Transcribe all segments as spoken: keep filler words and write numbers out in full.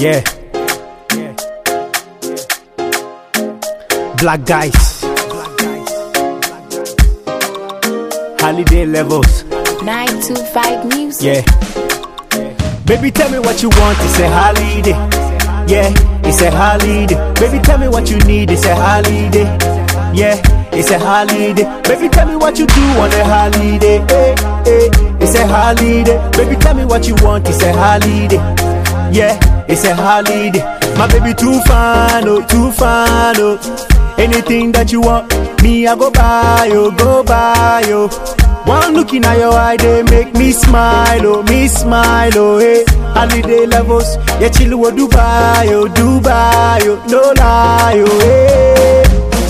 Yeah. Black guys. Holiday levels. nine two five music. Yeah. Baby, tell me what you want. It's a holiday. Yeah, it's a holiday. Baby, tell me what you need. It's a holiday. Yeah, it's a holiday. Baby, tell me what you do on a holiday. Hey, hey, it's a holiday. Baby, tell me what you want. It's a holiday. Yeah, it's a holiday. My baby too fine, oh, too fine, oh. Anything that you want, me I go buy, oh, go buy, oh. One looking at your eye, they make me smile, oh, me smile, oh, hey. Holiday levels, yeah, chill with Dubai, oh, Dubai, oh, no lie, oh, hey.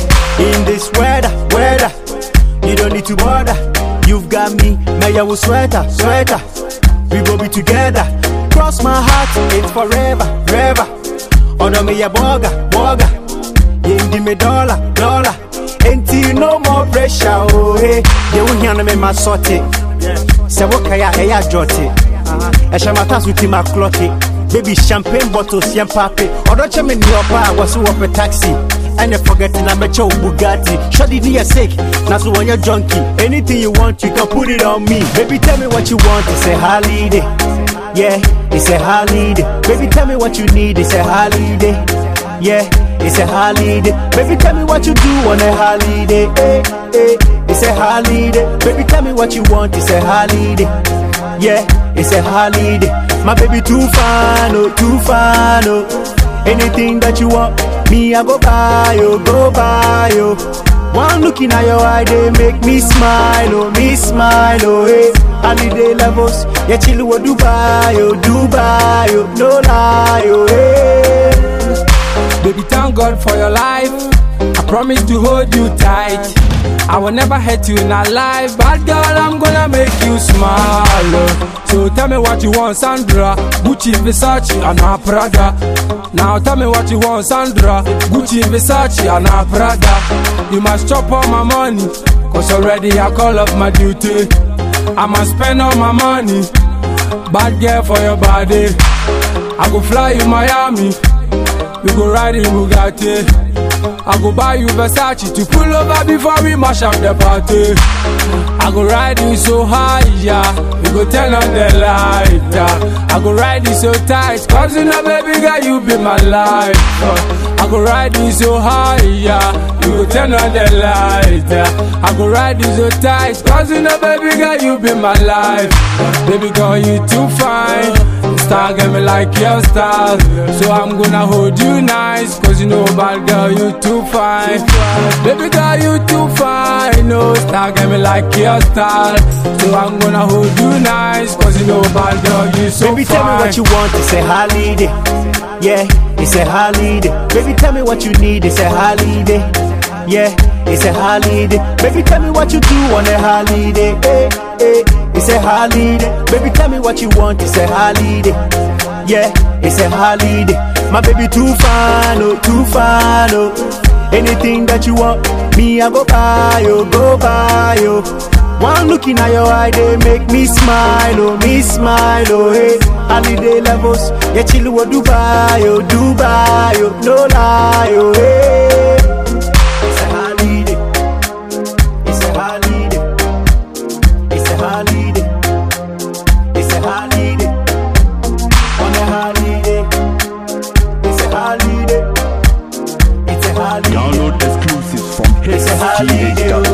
In this weather, weather, you don't need to bother. You've got me, may I will sweater, sweater. We go be together. Cross my heart, it's forever, forever. Ono me ya boga, boga. Yindi me dollar, dollar. Ain't no more pressure, oh hey. You won't hear me my sorty. Say what kaya heya jotty. I shall my task with my clotty. Baby champagne bottles, yam papi. Or don't you mean your pa was up a taxi. And you forgetting I'm a chow Bugatti. Shoddy need a sake, now so when you're junkie. Anything you want, you can put it on me. Baby, tell me what you want, it's a holiday. Yeah, it's a holiday. Baby, tell me what you need, it's a holiday. Yeah, it's a holiday. Baby, tell me what you do on a holiday. Hey, hey, it's a holiday. Baby, tell me what you want, it's a holiday. Yeah, it's a holiday. My baby too fine, oh, too fine, oh. Anything that you want, me I go buy, oh, go buy, oh. One looking at your eye, they make me smile, oh, me smile, oh, hey. Holiday levels, yeah, chill with Dubai, oh, Dubai, oh, no lie, oh, hey. Baby, thank God for your life. I promise to hold you tight. I will never hurt you in our life. Bad girl, I'm gonna make you smile. Oh. So tell me what you want, Sandra. Gucci, Versace, and a Prada. Now tell me what you want, Sandra. Gucci, Versace, and a Prada. You must chop all my money, cause already I call up my duty. I must spend all my money. Bad girl for your body. I go fly you Miami. We go ride in Bugatti. I go buy you Versace to pull over before we mash up the party. I go ride you so high, yeah. We go turn on the light, yeah. I go ride you so tight, cause you know baby girl you be my life. uh. I go ride you so high, yeah. You go turn on the light, yeah. I go ride you so tight, cause you know baby girl you be my life. uh. Baby girl you too fine. Style get me like your style. So I'm gonna hold you nice, cause you know bad girl you too fine. Baby girl you too fine. No style get me like your style. So I'm gonna hold you nice, cause you know bad girl you so Baby, fine. tell me what you want, it's a holiday. Yeah, it's a holiday. Baby, tell me what you need, it's a holiday. Yeah, it's a holiday. Baby, tell me what you do on a holiday. Hey, hey, it's a holiday. Baby, tell me what you want, it's a holiday. Yeah, it's a holiday. My baby too fine, oh, too fine, oh. Anything that you want, me I go buy, oh, go buy, oh. One looking at your eye, they make me smile, oh, me smile, oh, hey. Holiday levels, yeah, chill with Dubai, oh, Dubai, oh, no lie, oh, hey. It's a holiday. It's a holiday. It's a holiday. It's a holiday. On a holiday. It's a holiday. It's a holiday. Download exclusives from It's a holiday.